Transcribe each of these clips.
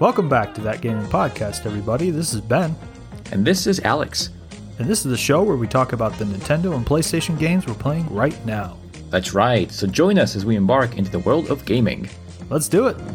Welcome back to That Gaming Podcast, everybody. This is Ben. And this is Alex. And this is the show where we talk about the Nintendo and PlayStation games we're playing right now. That's right. So join us as we embark into the world of gaming. Let's do it.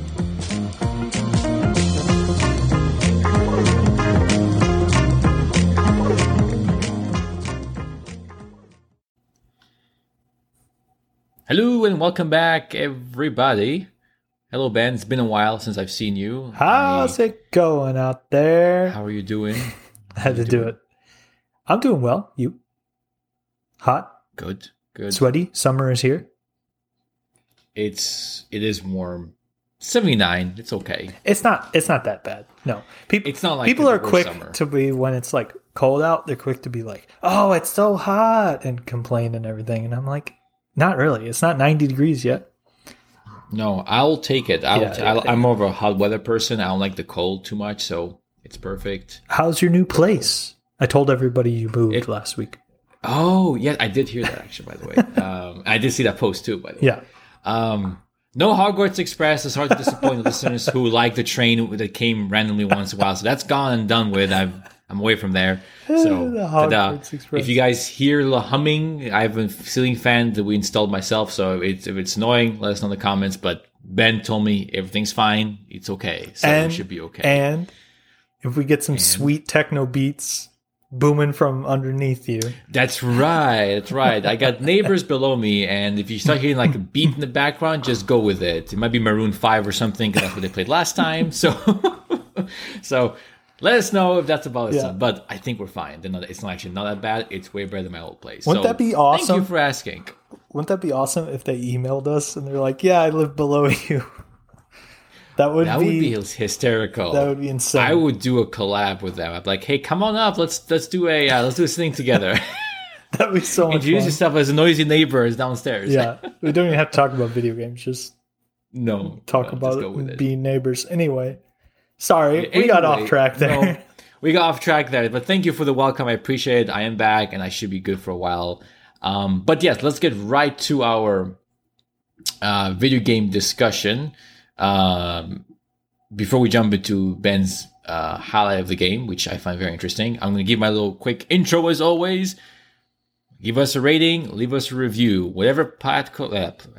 Hello and welcome back, everybody. Hello, Ben. It's been a while since I've seen you. How's it going out there? How are you doing? I had to do it. I'm doing well. You? Hot? Good. Sweaty? Summer is here? It is warm. 79. It's okay. It's not that bad. No. It's not like people are quick summer. to be, when it's like cold out, they're quick to be like, oh, it's so hot, and complain and everything. And I'm like, not really. It's not 90 degrees yet. No, I'll take it. I'm more of a hot weather person. I don't like the cold too much, so it's perfect. How's your new place? I told everybody you moved last week. Oh, yeah, I did hear that, actually, by the way. I did see that post, too, by the way. Yeah. No Hogwarts Express. It's hard to disappoint listeners who like the train that came randomly once in a while. So that's gone and done with. I'm away from there. So if you guys hear the humming, I have a ceiling fan that we installed myself. So if it's annoying, let us know in the comments. But Ben told me everything's fine. It's okay. So it should be okay. And if we get some sweet techno beats booming from underneath you. That's right. I got neighbors below me, and if you start hearing like a beat in the background, just go with it. It might be Maroon 5 or something, because that's what they played last time. So let us know if that's about it. But I think we're fine. It's not actually not that bad. It's way better than my old place. Wouldn't that be awesome? Thank you for asking. Wouldn't that be awesome if they emailed us and they're like, yeah, I live below you? That would be hysterical. That would be insane. I would do a collab with them. I'd be like, "Hey, come on up. Let's do this thing together." That'd be so much Introduce fun. yourself as a noisy neighbor downstairs. Yeah, we don't even have to talk about video games. Just talk about being neighbors. Anyway, sorry, we got off track there. No, we got off track there, but thank you for the welcome. I appreciate it. I am back, and I should be good for a while. But yes, let's get right to our video game discussion. Before we jump into Ben's highlight of the game, which I find very interesting, I'm going to give my little quick intro as always. Give us a rating, leave us a review, whatever passcode.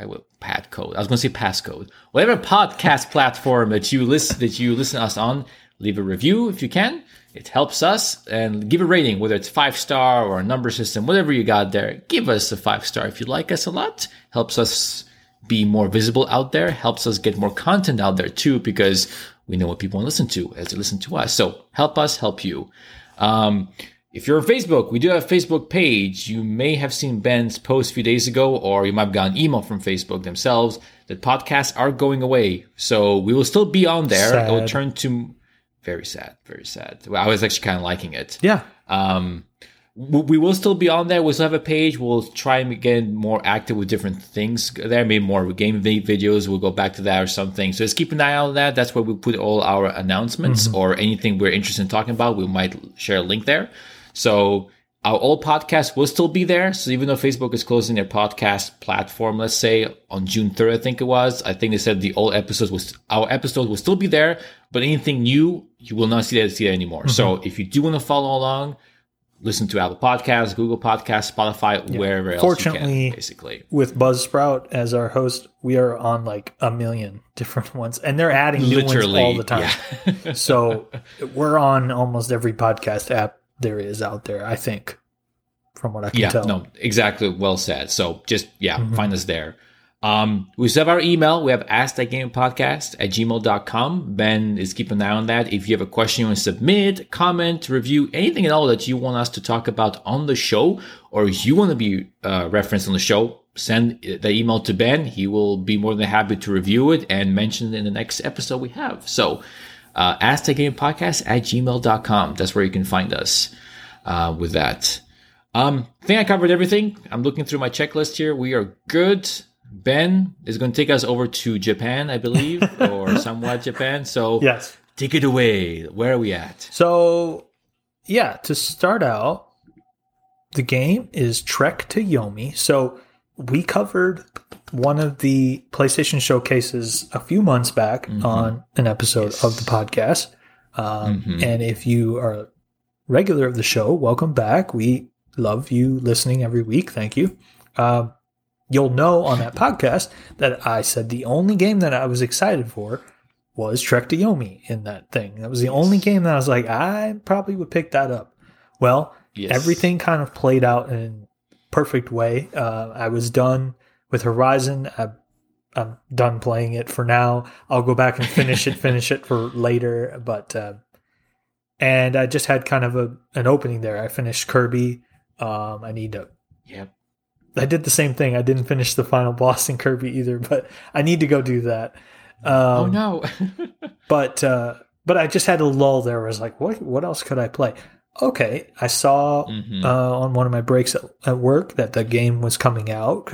Whatever podcast platform that you listen to us on, leave a review if you can. It helps us, and give a rating, whether it's 5-star or a number system, whatever you got there. Give us a 5-star if you like us a lot. Helps us be more visible out there, helps us get more content out there too, because we know what people want to listen to as they listen to us. So help us help you. If you're on Facebook, we do have a Facebook page. You may have seen Ben's post a few days ago, or you might have gotten an email from Facebook themselves that podcasts are going away. So we will still be on there. Sad. It will turn to very sad. Well, I was actually kind of liking it. Yeah. We will still be on there. We'll still have a page. We'll try and get more active with different things there. Maybe more game videos. We'll go back to that or something. So just keep an eye out on that. That's where we put all our announcements or anything we're interested in talking about. We might share a link there. So our old podcast will still be there. So even though Facebook is closing their podcast platform, let's say on June 3rd, I think they said the old our episodes will still be there, but anything new, you will not see that anymore. So if you do want to follow along, listen to Apple Podcasts, Google Podcasts, Spotify, wherever else Fortunately, you can, basically. With Buzzsprout as our host, we are on like a million different ones, and they're adding new ones all the time. Yeah. So we're on almost every podcast app there is out there, I think, from what I can tell. No, exactly. Well said. So just, find us there. We still have our email. We have askthatgamepodcast@gmail.com. Ben is keeping an eye on that. If you have a question you want to submit, comment, review, anything at all that you want us to talk about on the show, or you want to be referenced on the show, send the email to Ben. He will be more than happy to review it and mention it in the next episode we have. So askthatgamepodcast@gmail.com. That's where you can find us with that. I think I covered everything. I'm looking through my checklist here. We are good. Ben is going to take us over to Japan, I believe, or somewhat Japan. So yes, take it away. Where are we at? So, to start out, the game is Trek to Yomi. So we covered one of the PlayStation showcases a few months back on an episode of the podcast. And if you are a regular of the show, welcome back. We love you listening every week. Thank you. You'll know on that podcast that I said the only game that I was excited for was Trek to Yomi in that thing. That was the only game that I was like, I probably would pick that up. Well, everything kind of played out in a perfect way. I was done with Horizon. I'm done playing it for now. I'll go back and finish it for later. But and I just had kind of an opening there. I finished Kirby. I need to. Yep. I did the same thing. I didn't finish the final boss in Kirby either, but I need to go do that. Oh no! but I just had a lull there. Where I was like, what else could I play? Okay, I saw on one of my breaks at work that the game was coming out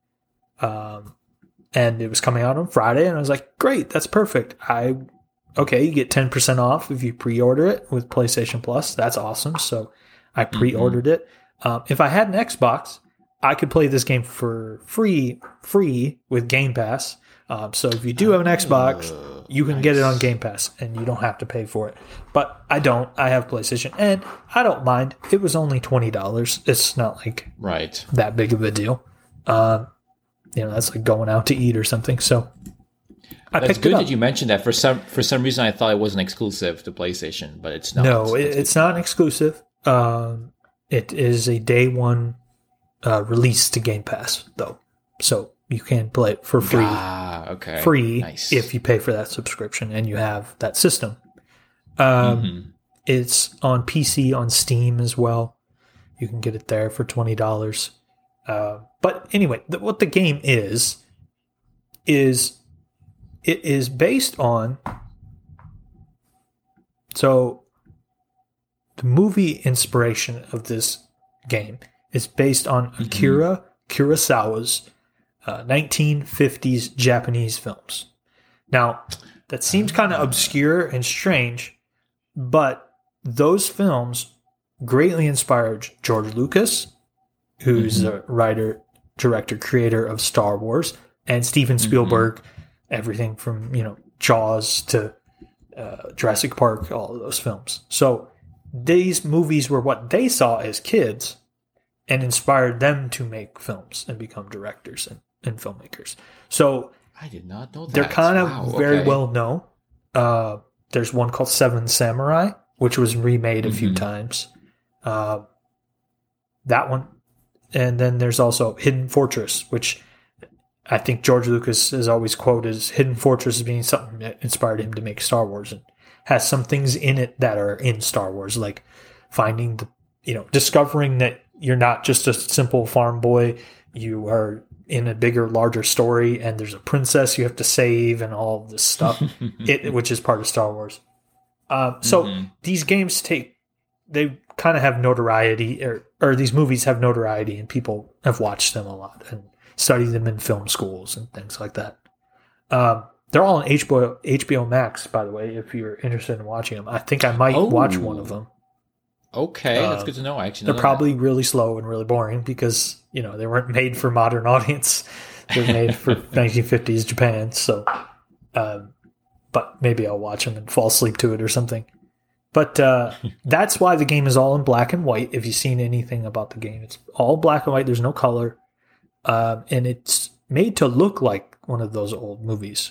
and it was coming out on Friday, and I was like, great, that's perfect. You get 10% off if you pre-order it with PlayStation Plus. That's awesome. So I pre-ordered it. If I had an Xbox, I could play this game for free with Game Pass. So if you do have an Xbox, you can get it on Game Pass, and you don't have to pay for it. But I don't. I have PlayStation, and I don't mind. It was only $20. It's not like that big of a deal. That's like going out to eat or something. So that's good that you mentioned that. For some reason, I thought it was an exclusive to PlayStation, but it's not. No, it's not an exclusive. It is a day one release to Game Pass, though. So you can play it for free. Free if you pay for that subscription and you have that system. It's on PC, on Steam as well. You can get it there for $20. But anyway, what the game is it is based on. So the movie inspiration of this game is based on Akira Kurosawa's 1950s Japanese films. Now, that seems kind of obscure and strange, but those films greatly inspired George Lucas, who's the writer, director, creator of Star Wars, and Steven Spielberg, everything from, Jaws to Jurassic Park, all of those films. So these movies were what they saw as kids and inspired them to make films and become directors and filmmakers. So I did not know that. They're kind of very well known. There's one called Seven Samurai, which was remade a few times. That one. And then there's also Hidden Fortress, which I think George Lucas has always quoted as Hidden Fortress as being something that inspired him to make Star Wars, and has some things in it that are in Star Wars, like finding discovering that you're not just a simple farm boy, you are in a bigger, larger story, and there's a princess you have to save and all of this stuff, which is part of Star Wars. So these games they kind of have notoriety, or these movies have notoriety, and people have watched them a lot and studied them in film schools and things like that. They're all on HBO Max, by the way, if you're interested in watching them. I think I might watch one of them. Okay, that's good to know. They're probably really slow and really boring because, they weren't made for modern audience. They're made for 1950s Japan. So, but maybe I'll watch them and fall asleep to it or something. But that's why the game is all in black and white. If you've seen anything about the game, it's all black and white. There's no color. And it's made to look like one of those old movies.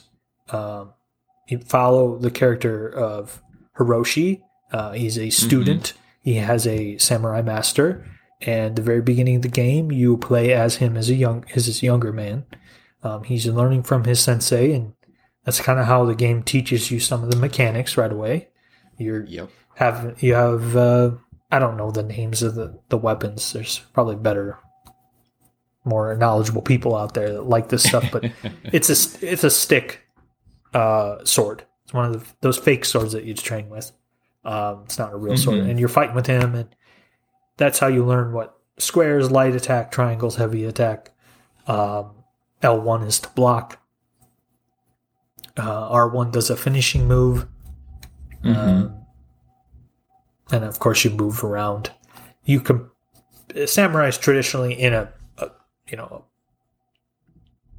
You follow the character of Hiroshi. He's a student. He has a samurai master. And the very beginning of the game, you play as him as his younger man. He's learning from his sensei, and that's kind of how the game teaches you some of the mechanics right away. You have I don't know the names of the weapons. There's probably more knowledgeable people out there that like this stuff, but it's a stick sword. It's one of those fake swords that you train with. It's not a real sword, and you're fighting with him, and that's how you learn what squares, light attack, triangles, heavy attack. L1 is to block. R1 does a finishing move. And of course you move around. Samurai is traditionally in a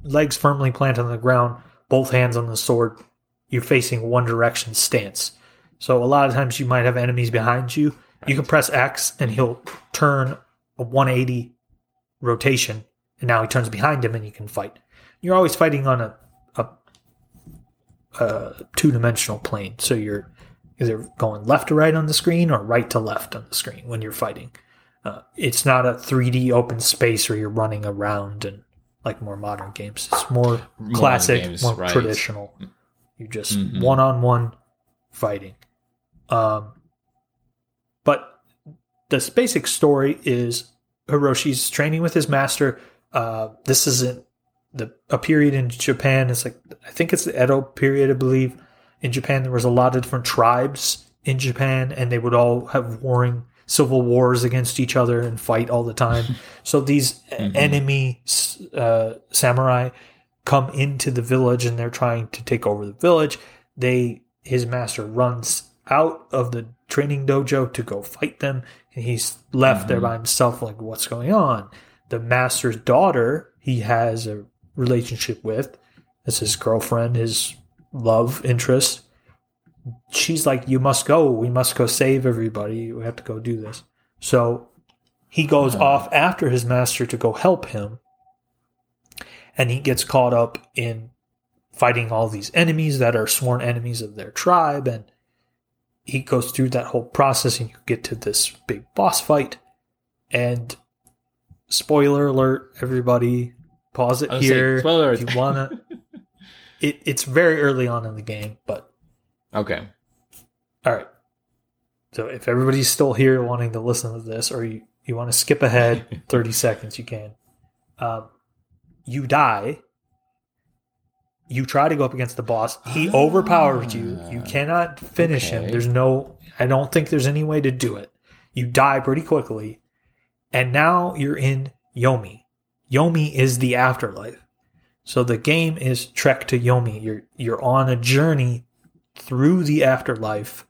legs firmly planted on the ground, both hands on the sword. You're facing one direction stance. So a lot of times you might have enemies behind you. You can press X and he'll turn a 180 rotation, and now he turns behind him and you can fight. You're always fighting on a two-dimensional plane. So you're either going left to right on the screen or right to left on the screen when you're fighting. It's not a 3D open space where you're running around and like more modern games. It's more classic, games, more traditional. You're just one-on-one fighting. But the basic story is Hiroshi's training with his master. This isn't a period in Japan. It's like, I think it's the Edo period, I believe. In Japan, there was a lot of different tribes in Japan, and they would all have warring civil wars against each other and fight all the time. So these enemy samurai come into the village, and they're trying to take over the village. His master runs out of the training dojo to go fight them, and he's left there by himself, like, what's going on? The master's daughter, he has a relationship with, as his girlfriend, his love interest. She's like, you must go. We must go save everybody. We have to go do this. So he goes off after his master to go help him, and he gets caught up in fighting all these enemies that are sworn enemies of their tribe, and he goes through that whole process, and you get to this big boss fight. And spoiler alert, everybody, pause it here. Spoiler if you wanna. It's very early on in the game, but okay. All right. So if everybody's still here wanting to listen to this, or you want to skip ahead 30 seconds, you can. You die. You try to go up against the boss. He overpowers you. You cannot finish him. I don't think there's any way to do it. You die pretty quickly. And now you're in Yomi. Yomi is the afterlife. So the game is Trek to Yomi. You're on a journey through the afterlife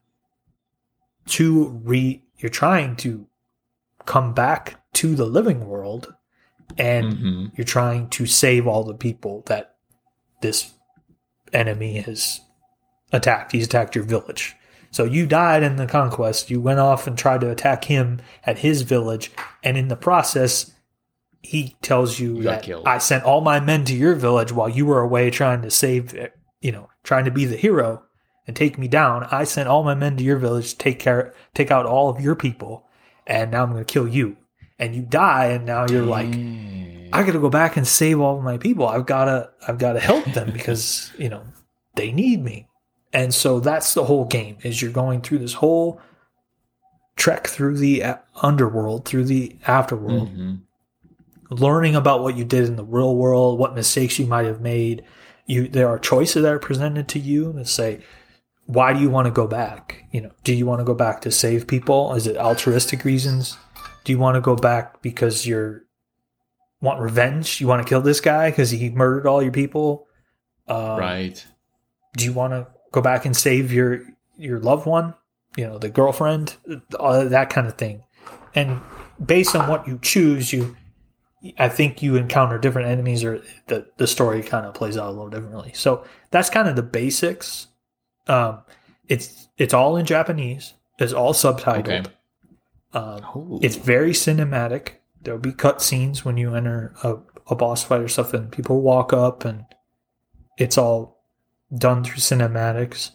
you're trying to come back to the living world, and you're trying to save all the people that this enemy has attacked. He's attacked your village. So you died in the conquest. You went off and tried to attack him at his village, and in the process, he tells you that I sent all my men to your village while you were away trying to save, trying to be the hero and take me down. I sent all my men to your village to take out all of your people, and now I'm going to kill you. And you die, and now you're like, I got to go back and save all of my people. I've got to help them because, they need me. And so that's the whole game, is you're going through this whole trek through the underworld, through the afterworld, learning about what you did in the real world, what mistakes you might have made. There are choices that are presented to you that say, why do you want to go back? Do you want to go back to save people? Is it altruistic reasons? Do you want to go back because want revenge? You want to kill this guy because he murdered all your people? Right. Do you want to go back and save your loved one? The girlfriend? That kind of thing. And based on what you choose, I think you encounter different enemies, or the story kind of plays out a little differently. So that's kind of the basics. It's all in Japanese. It's all subtitled. Okay. It's very cinematic. There'll be cutscenes when you enter a boss fight or something. People walk up, and it's all done through cinematics.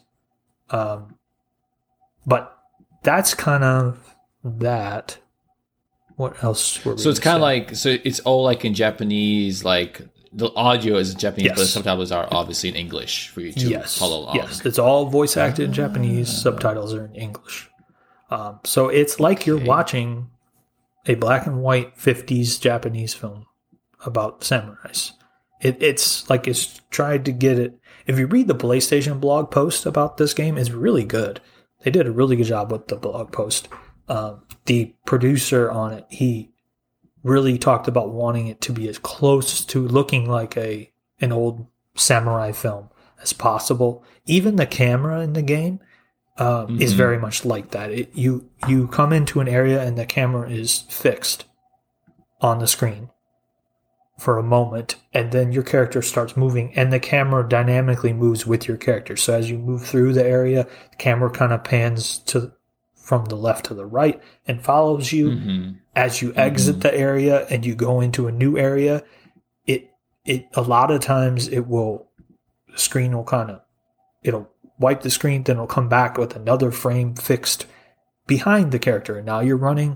But that's kind of that. What else were we So it's kind of like, so it's all like in Japanese, like the audio is in Japanese, but the subtitles are obviously in English for you to follow along. Yes, it's all voice acted in Japanese. Subtitles are in English. So it's like you're watching a black and white 50s Japanese film about samurais. It's like it's tried to get it. If you read the PlayStation blog post about this game, it's really good. They did a really good job with the blog post. The producer on it, he really talked about wanting it to be as close to looking like an old samurai film as possible. Even the camera in the game is very much like that. You come into an area and the camera is fixed on the screen for a moment, and then your character starts moving, and the camera dynamically moves with your character. So as you move through the area, the camera kind of pans from the left to the right and follows you. Mm-hmm. As you exit the area and you go into a new area, it a lot of times the screen will it'll wipe the screen, then it'll come back with another frame fixed behind the character. And now you're running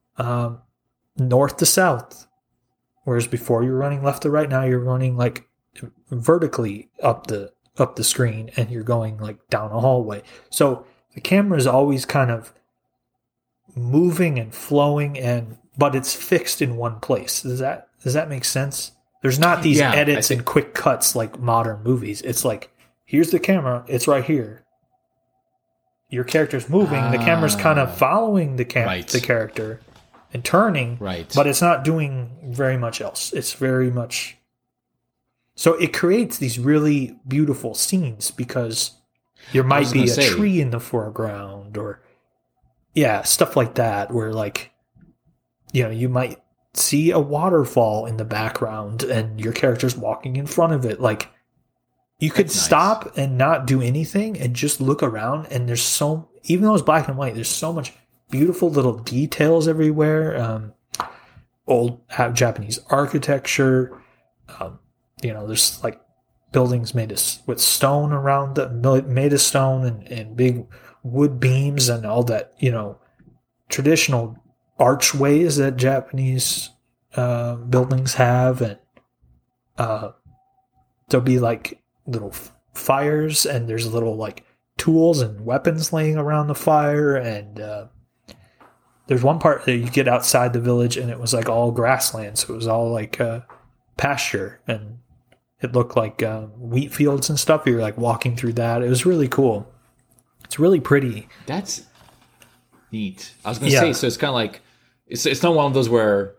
north to south. Whereas before you were running left to right, now you're running like vertically up the screen, and you're going like down a hallway. So the camera is always kind of moving and flowing, but it's fixed in one place. Does that make sense? There's not these edits and quick cuts like modern movies. It's like, here's the camera, it's right here. Your character's moving, the camera's kind of following the character and turning, but it's not doing very much else. It's very much... So it creates these really beautiful scenes because there might be a tree in the foreground or stuff like that, where like, you might see a waterfall in the background and your character's walking in front of it. Like, you could stop and not do anything and just look around, and even though it's black and white, there's so much beautiful little details everywhere. Old Japanese architecture. There's like buildings made with stone around made of stone and big wood beams and all that, traditional archways that Japanese buildings have. And there'll be like little fires, and there's little like tools and weapons laying around the fire. And there's one part that you get outside the village, and it was like all grassland, so it was all like pasture, and it looked like wheat fields and stuff. You're like walking through that. It was really cool. It's really pretty. That's neat. I was going to say, so it's kind of like, it's not one of those where,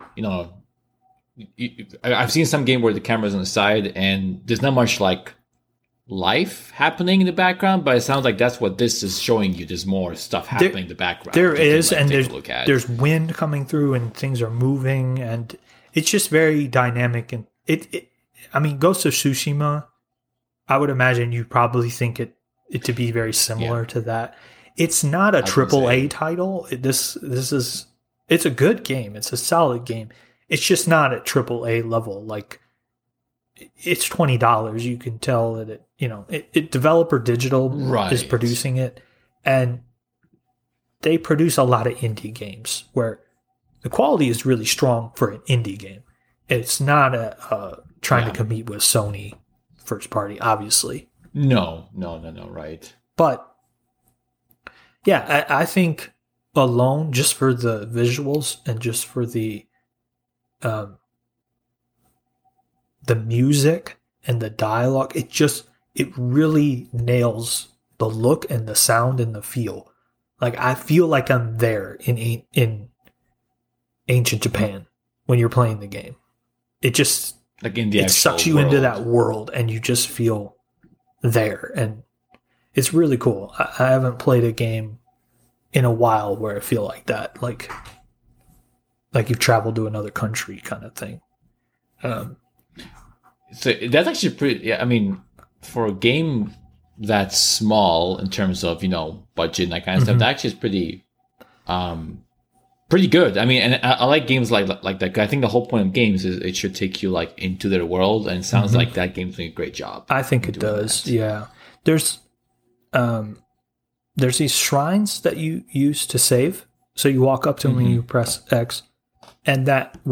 I've seen some game where the camera's on the side and there's not much like life happening in the background, but it sounds like that's what this is showing you. There's more stuff happening in the background. There is, and there's wind coming through and things are moving, and it's just very dynamic. And Ghost of Tsushima, I would imagine you probably think it to be very similar to that. It's not a AAA title. It's a good game. It's a solid game. It's just not at AAA level. Like, it's $20. You can tell that it Developer Digital is producing it, and they produce a lot of indie games where the quality is really strong for an indie game. It's not trying to compete with Sony first party, obviously. No, right. But I think alone, just for the visuals and just for the music and the dialogue, it really nails the look and the sound and the feel. Like, I feel like I'm there in ancient Japan when you're playing the game. It just it sucks you into that world, and you just feel there, and it's really cool. I haven't played a game in a while where I feel like that, like you've traveled to another country kind of thing. So that's actually pretty. Yeah, I mean, for a game that's small in terms of budget and that kind of stuff, that actually is pretty good. I mean, and I like games like that. I think the whole point of games is it should take you like into their world, and it sounds like that game's doing a great job. I think it does. That. Yeah, there's these shrines that you use to save. So you walk up to them and you press X, and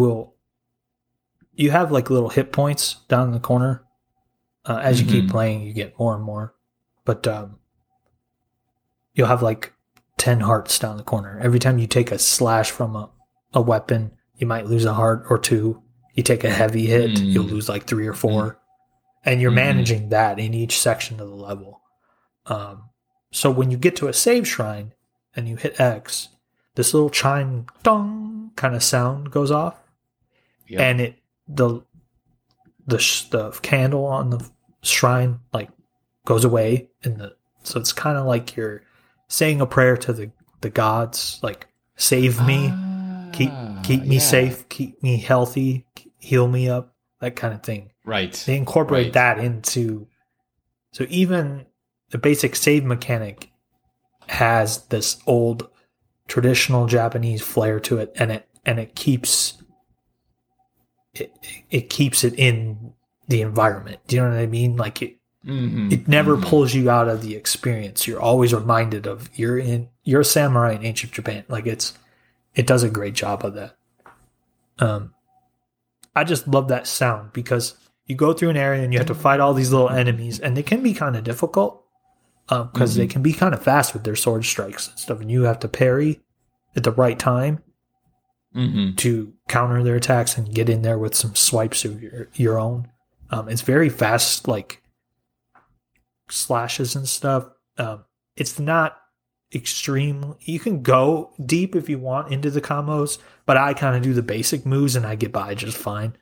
you have like little hit points down in the corner. As you keep playing, you get more and more, but you'll have like 10 hearts down the corner. Every time you take a slash from a weapon, you might lose a heart or two. You take a heavy hit, you'll lose like 3 or 4. And you're managing that in each section of the level. So when you get to a save shrine and you hit X, this little chime dong kind of sound goes off. Yep. And the candle on the shrine like goes away, so it's kind of like you're saying a prayer to the gods, like, save me, keep me safe, keep me healthy, heal me up. that kind of thing. Right. They incorporate that into. So even the basic save mechanic has this old traditional Japanese flair to it, and it keeps it in the environment. Do you know what I mean? Like it never pulls you out of the experience. You're always reminded of you're a samurai in ancient Japan. Like it does a great job of that. I just love that sound because you go through an area and you have to fight all these little enemies, and they can be kind of difficult because they can be kind of fast with their sword strikes and stuff, and you have to parry at the right time to counter their attacks and get in there with some swipes of your own. It's very fast, like slashes and stuff. It's not extreme. You can go deep if you want into the combos, but I kind of do the basic moves and I get by just fine.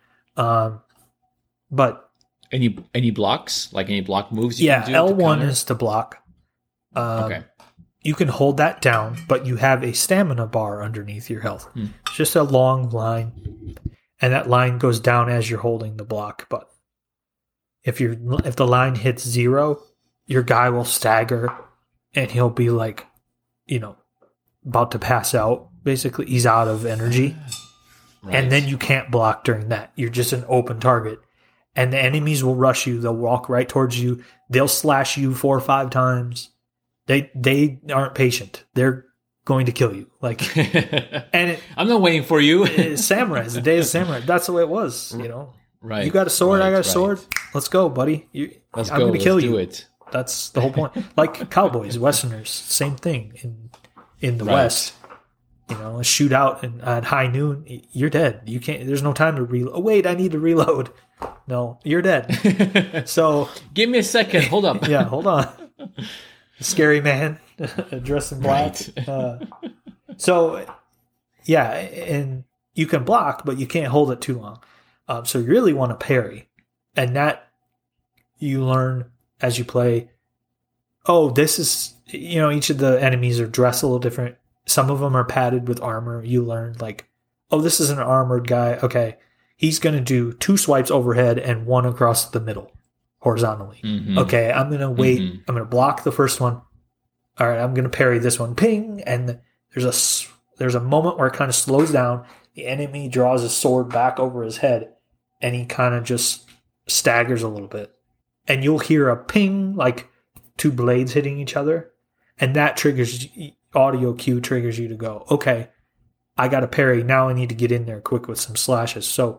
But any blocks, like any block moves you can do? L1 is to block. Okay. You can hold that down, but you have a stamina bar underneath your health. It's just a long line, and that line goes down as you're holding the block button. If the line hits 0, your guy will stagger, and he'll be like, about to pass out. Basically, he's out of energy. Right. And then you can't block during that. You're just an open target. And the enemies will rush you. They'll walk right towards you. They'll slash you 4 or 5 times. They aren't patient. They're going to kill you. Like, and I'm not waiting for you. Samurai. It's the day of samurai. That's the way it was. Right. You got a sword. I got a sword. Let's go, buddy. I'm going to kill you. It. That's the whole point. Like cowboys, Westerners, same thing in the West. A shootout at high noon, you're dead. You can't. There's no time to reload. Oh, wait, I need to reload. No, you're dead. So give me a second. Hold up. Yeah, hold on. Scary man dressed in black. Right. And you can block, but you can't hold it too long. So you really want to parry, and that you learn as you play. Oh, this is each of the enemies are dressed a little different. Some of them are padded with armor. You learn like, oh, this is an armored guy. Okay, he's going to do 2 swipes overhead and 1 across the middle, horizontally. Okay, I'm going to wait. I'm going to block the first one. All right, I'm going to parry this one. Ping! And there's a moment where it kind of slows down. The enemy draws his sword back over his head, and he kind of just staggers a little bit. And you'll hear a ping, like 2 blades hitting each other. And that triggers, audio cue triggers you to go, okay, I got to parry. Now I need to get in there quick with some slashes. So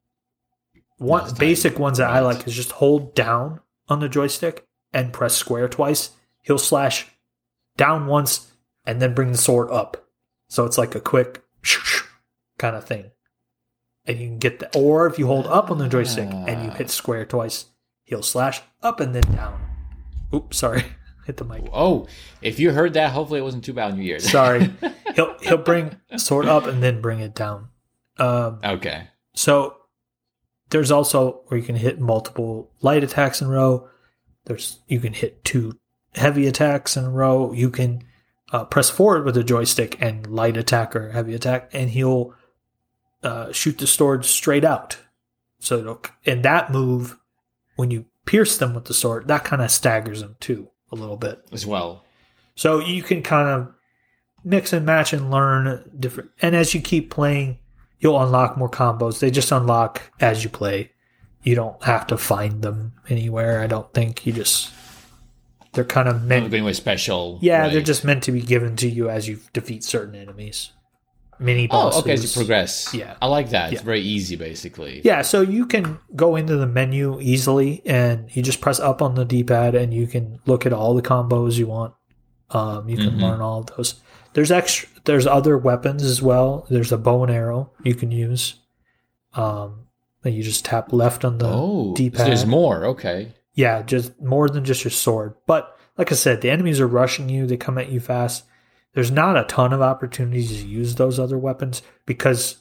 one basic ones that I like is just hold down on the joystick and press square twice. He'll slash down once and then bring the sword up. So it's like a quick kind of thing. And you can get that. Or if you hold up on the joystick and you hit square twice, he'll slash up and then down. Oops, sorry. Hit the mic. Oh, if you heard that, hopefully it wasn't too bad on your ears. Sorry. He'll bring sword up and then bring it down. Okay. So there's also where you can hit multiple light attacks in a row. You can hit 2 heavy attacks in a row. You can press forward with the joystick and light attack or heavy attack, and he'll shoot the sword straight out. So and that move, when you pierce them with the sword, that kind of staggers them too a little bit as well. So you can kind of mix and match and learn different. And as you keep playing, you'll unlock more combos. They just unlock as you play. You don't have to find them anywhere. I don't think they're kind of meant. Anyway, special. Yeah, right. They're just meant to be given to you as you defeat certain enemies. Mini bosses. Oh, okay, as you progress. Yeah. I like that. It's very easy, basically. Yeah, so you can go into the menu easily, and you just press up on the D-pad, and you can look at all the combos you want. You can learn all of those. There's other weapons as well. There's a bow and arrow you can use. And you just tap left on the D-pad. So there's more. Okay. Yeah, just more than just your sword. But like I said, the enemies are rushing you. They come at you fast. There's not a ton of opportunities to use those other weapons because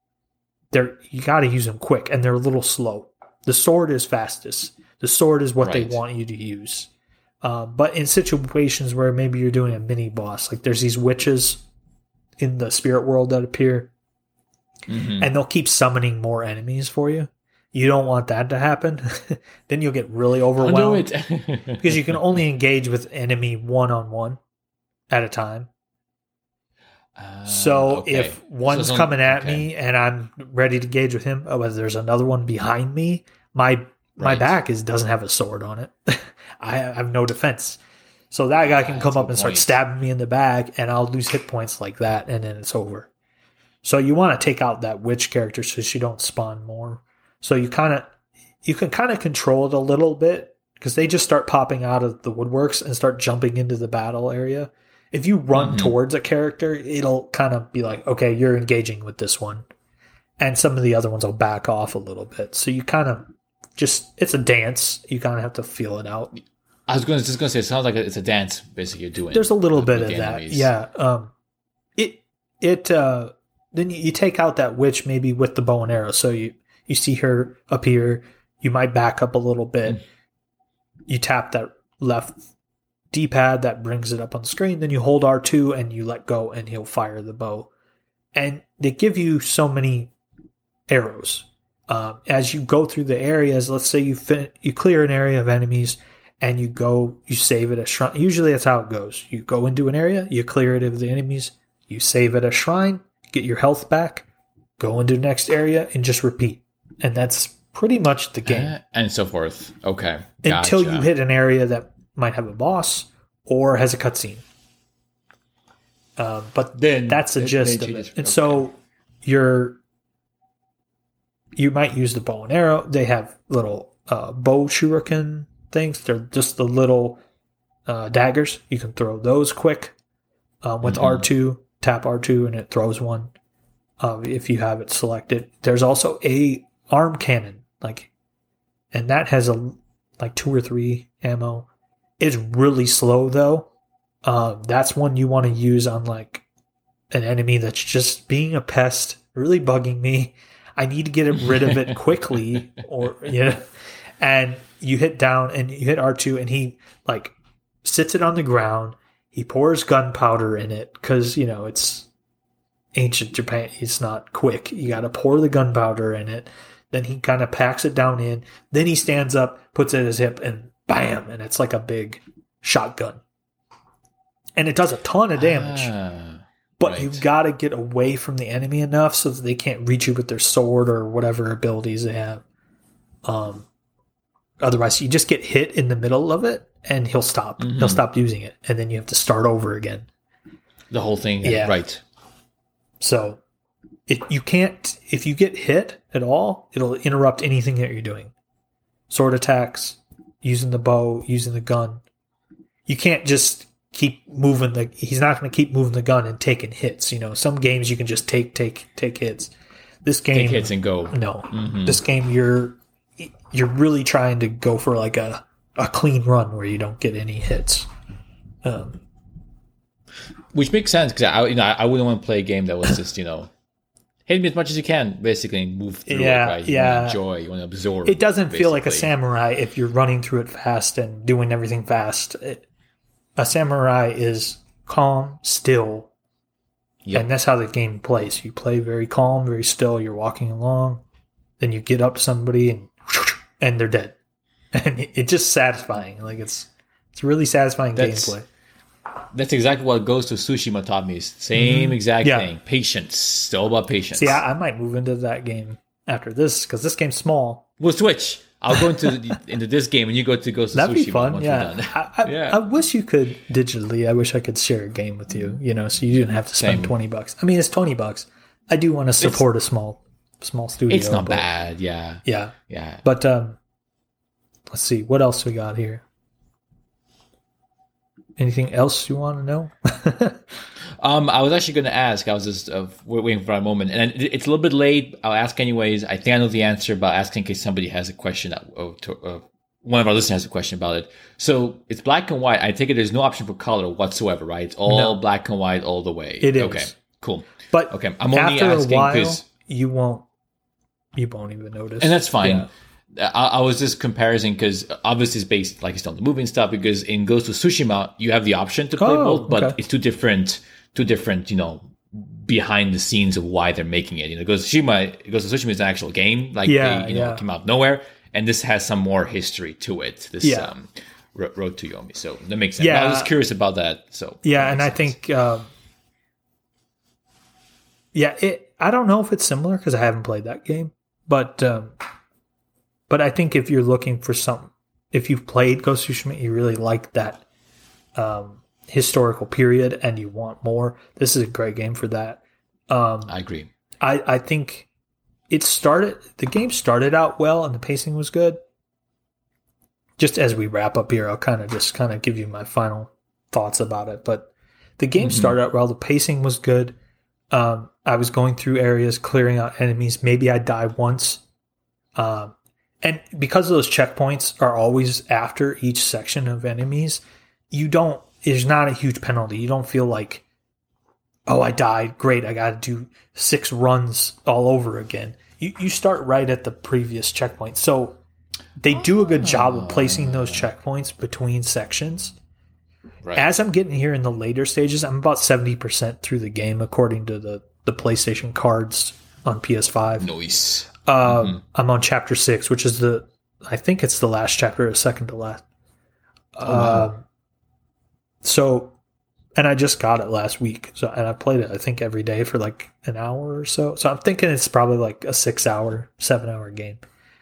you got to use them quick, and they're a little slow. The sword is fastest. The sword is what they want you to use. But in situations where maybe you're doing a mini boss, like there's these witches in the spirit world that appear, and they'll keep summoning more enemies for you. You don't want that to happen. Then you'll get really overwhelmed because you can only engage with enemy one-on-one at a time. So if one's coming at me and I'm ready to engage with him, but there's another one behind me, my back doesn't have a sword on it. I have no defense. So that guy can come up and start stabbing me in the back, and I'll lose hit points like that, and then it's over. So you want to take out that witch character so she don't spawn more. So you can kind of control it a little bit because they just start popping out of the woodworks and start jumping into the battle area. If you run towards a character, it'll kind of be like, okay, you're engaging with this one. And some of the other ones will back off a little bit. So you kind of it's a dance. You kind of have to feel it out. I was just going to say, it sounds like it's a dance, basically, you're doing. There's a little bit of that. Enemies. Yeah. Then you take out that witch maybe with the bow and arrow. So you see her appear. You might back up a little bit. You tap that left D-pad that brings it up on the screen. Then you hold R2 and you let go and he'll fire the bow. And they give you so many arrows. As you go through the areas, let's say you clear an area of enemies and you save at a shrine. Usually that's how it goes. You go into an area, you clear it of the enemies, you save at a shrine, get your health back, go into the next area, and just repeat. And that's pretty much the game. And so forth. Okay. Until you hit an area that might have a boss or has a cutscene. But then that's the gist of it. And so you might use the bow and arrow. They have little bow shuriken things. They're just the little daggers. You can throw those quick with R2. Tap R2 and it throws one if you have it selected. There's also a arm cannon, and that has 2 or 3 ammo. It's really slow though. That's one you want to use on an enemy that's just being a pest, really bugging me. I need to get rid of it quickly, And you hit down and you hit R2, and he sits it on the ground. He pours gunpowder in it because, it's ancient Japan. It's not quick. You got to pour the gunpowder in it. Then he kind of packs it down in. Then he stands up, puts it at his hip, and bam! And it's like a big shotgun. And it does a ton of damage. But you've got to get away from the enemy enough so that they can't reach you with their sword or whatever abilities they have. Otherwise, you just get hit in the middle of it, and he'll stop. He'll stop using it, and then you have to start over again. The whole thing, right? So, if you get hit at all, it'll interrupt anything that you're doing. Sword attacks, using the bow, using the gun. You can't just keep moving he's not going to keep moving the gun and taking hits. Some games you can just take hits. This game, take hits and go. No, this game you're really trying to go for a clean run where you don't get any hits. Which makes sense because I wouldn't want to play a game that was just hit me as much as you can, basically, and move through it. Right? You want to enjoy, you want to absorb. It doesn't feel like a samurai if you're running through it fast and doing everything fast. A samurai is calm, still, and that's how the game plays. You play very calm, very still. You're walking along, then you get up to somebody and they're dead, and it's just satisfying. It's really satisfying gameplay. That's exactly what Ghost of Tsushima taught me. Same exact thing. Patience. Still about patience. See, I might move into that game after this because this game's small. We'll switch. I'll go into this game and you go to Ghost of Tsushima. That'd be fun. Yeah. I wish you could digitally. I wish I could share a game with you. So you didn't have to spend $20. I mean, it's $20. I do want to support a small studio. It's not bad. Yeah. But let's see what else we got here. Anything else you want to know? I was actually going to ask. I was just waiting for a moment, and it's a little bit late. I'll ask anyways. I think I know the answer, but I'll ask in case somebody has a question. One of our listeners has a question about it. So it's black and white. I take it there's no option for color whatsoever, right? It's all black and white all the way. It is. Okay, cool. But okay, I'm only asking because you won't even notice, and that's fine. Yeah. I was just comparing because obviously it's based, like it's on the movie and stuff, because in Ghost of Tsushima, you have the option to play both, but it's two different, behind the scenes of why they're making it. Ghost of Tsushima is an actual game, like it came out of nowhere, and this has some more history to it. This Road to Yomi, so that makes sense. I was curious about that. So and I think I don't know if it's similar because I haven't played that game, but I think if you're looking for something, if you've played Ghost of Tsushima, you really like that historical period and you want more, this is a great game for that. I agree. I think the game started out well and the pacing was good. Just as we wrap up here, I'll kind of give you my final thoughts about it. But the game started out well. The pacing was good. I was going through areas, clearing out enemies. Maybe I die once. And because those checkpoints are always after each section of enemies, there's not a huge penalty. You don't feel like, oh, I died. Great. I got to do 6 runs all over again. You start right at the previous checkpoint. So they do a good job of placing those checkpoints between sections. Right. As I'm getting here in the later stages, I'm about 70% through the game according to the PlayStation cards on PS5. Nice. I'm on chapter 6, which is I think it's the last chapter, or second to last. So, and I just got it last week. So, and I played it, I think, every day for like an hour or so. So I'm thinking it's probably like a 6-hour, 7-hour game.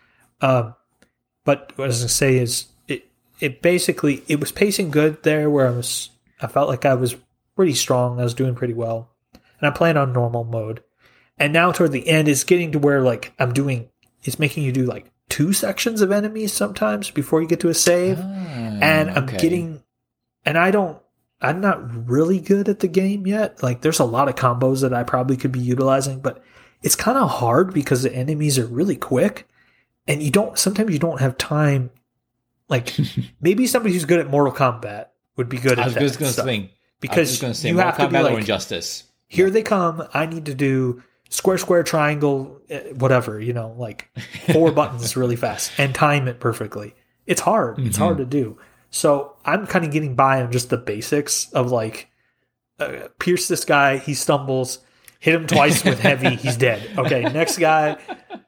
But what I was going to say is it basically, it was pacing good there where I felt like I was pretty strong. I was doing pretty well. And I'm playing on normal mode. And now toward the end, it's getting to where like it's making you do like 2 sections of enemies sometimes before you get to a save. And I'm not really good at the game yet. Like there's a lot of combos that I probably could be utilizing, but it's kind of hard because the enemies are really quick and sometimes you don't have time. Like maybe somebody who's good at Mortal Kombat would be good at that. I was just going to because you Mortal have to Kombat be like, or Injustice. Here they come. I need to do square, triangle, whatever, like 4 buttons really fast and time it perfectly. It's hard. Mm-hmm. It's hard to do. So I'm kind of getting by on just the basics of like, pierce this guy, he stumbles, hit him twice with heavy, he's dead. Okay, next guy,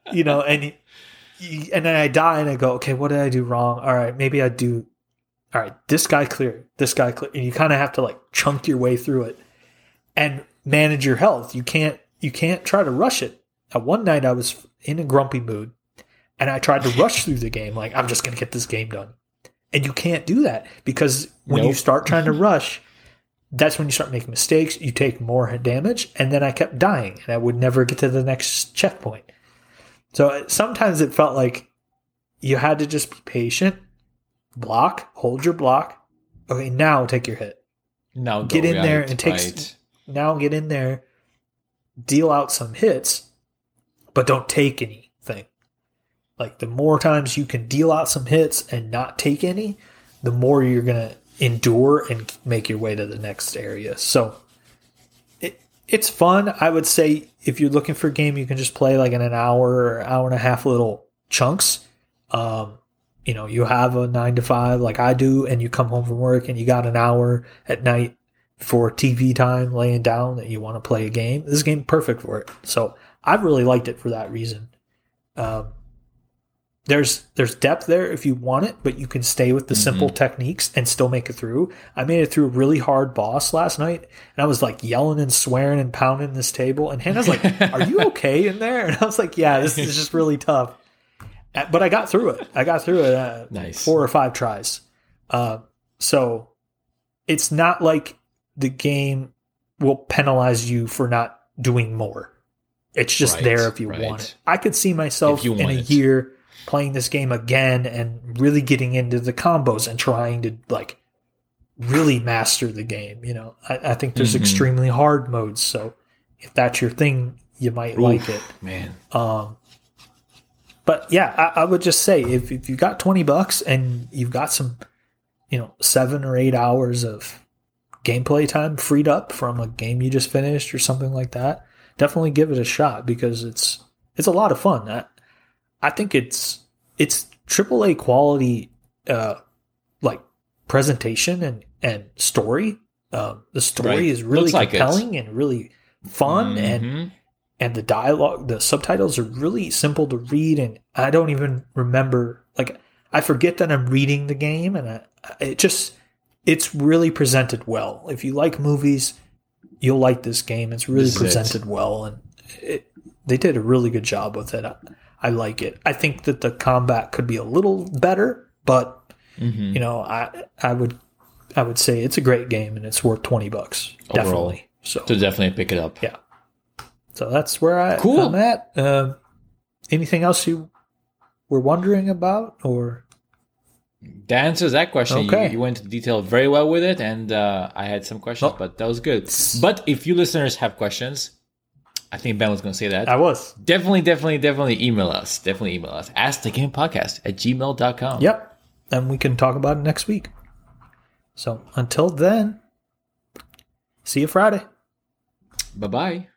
and then I die and I go, okay, what did I do wrong? All right, maybe this guy clear. And you kind of have to like chunk your way through it and manage your health. You can't try to rush it. One night I was in a grumpy mood and I tried to rush through the game. Like, I'm just going to get this game done. And you can't do that because when you start trying to rush, that's when you start making mistakes. You take more damage. And then I kept dying and I would never get to the next checkpoint. So sometimes it felt like you had to just be patient, block, hold your block. Okay, now take your hit. Now get in there and now get in there, deal out some hits, but don't take anything. Like the more times you can deal out some hits and not take any, the more you're going to endure and make your way to the next area. So it's fun. I would say if you're looking for a game, you can just play like in an hour or hour and a half little chunks. You have a 9 to 5 like I do, and you come home from work and you got an hour at night for TV time laying down that you want to play a game. This game is perfect for it. So I've really liked it for that reason. There's depth there if you want it, but you can stay with the simple techniques and still make it through. I made it through a really hard boss last night, and I was like yelling and swearing and pounding this table. And Hannah's like, "Are you okay in there?" And I was like, "Yeah, this is just really tough." But I got through it. Nice. 4 or 5 tries. So it's not like the game will penalize you for not doing more. It's just there if you want it. I could see myself in a year playing this game again and really getting into the combos and trying to like really master the game. I think there's extremely hard modes. So if that's your thing, you might like it, man. But yeah, I would just say if you got $20 and you've got some, 7 or 8 hours of gameplay time freed up from a game you just finished or something like that, definitely give it a shot because it's a lot of fun. I think it's AAA quality, like presentation and story. The story is really compelling and really fun and the dialogue, the subtitles are really simple to read, and I don't even remember, like, I forget that I'm reading the game, and it's really presented well. If you like movies, you'll like this game. It's really presented well, and they did a really good job with it. I like it. I think that the combat could be a little better, but you know, I would say it's a great game, and it's worth $20 overall. Definitely. So definitely pick it up. Yeah. So that's where I'm at. Anything else you were wondering about, or? That answers that question. Okay. You went into detail very well with it, and I had some questions, but that was good. But if you listeners have questions, I think Ben was going to say that. I was. Definitely email us. Definitely email us. AskTheGamePodcast@gmail.com. Yep. And we can talk about it next week. So until then, see you Friday. Bye-bye.